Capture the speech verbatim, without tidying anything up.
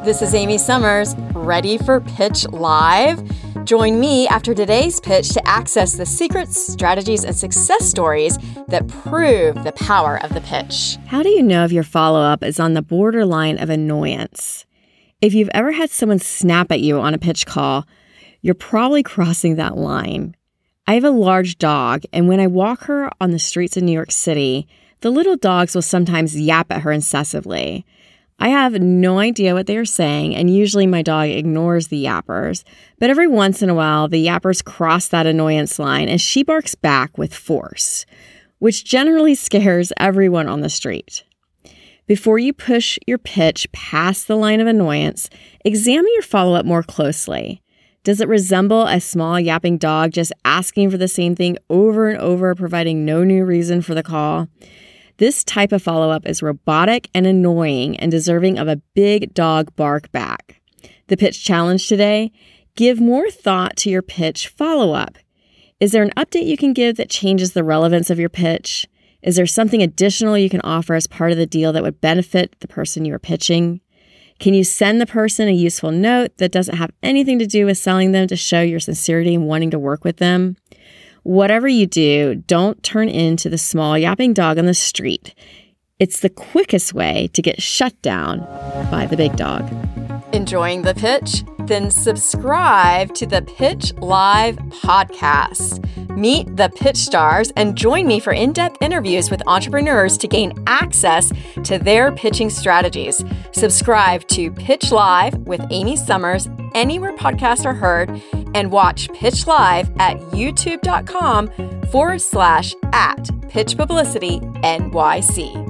This is Amy Summers, ready for Pitch Live? Join me after today's pitch to access the secrets, strategies, and success stories that prove the power of the pitch. How do you know if your follow-up is on the borderline of annoyance? If you've ever had someone snap at you on a pitch call, you're probably crossing that line. I have a large dog, and when I walk her on the streets of New York City, the little dogs will sometimes yap at her incessantly. I have no idea what they are saying, and usually my dog ignores the yappers, but every once in a while, the yappers cross that annoyance line, and she barks back with force, which generally scares everyone on the street. Before you push your pitch past the line of annoyance, examine your follow-up more closely. Does it resemble a small yapping dog just asking for the same thing over and over, providing no new reason for the call? This type of follow-up is robotic and annoying and deserving of a big dog bark back. The pitch challenge today: give more thought to your pitch follow-up. Is there an update you can give that changes the relevance of your pitch? Is there something additional you can offer as part of the deal that would benefit the person you are pitching? Can you send the person a useful note that doesn't have anything to do with selling them to show your sincerity and wanting to work with them? Whatever you do, don't turn into the small yapping dog on the street. It's the quickest way to get shut down by the big dog. Enjoying the pitch? Then subscribe to the Pitch Live podcast. Meet the pitch stars and join me for in-depth interviews with entrepreneurs to gain access to their pitching strategies. Subscribe to Pitch Live with Amy Summers anywhere podcasts are heard, and watch Pitch Live at youtube.com forward slash at Pitch Publicity NYC.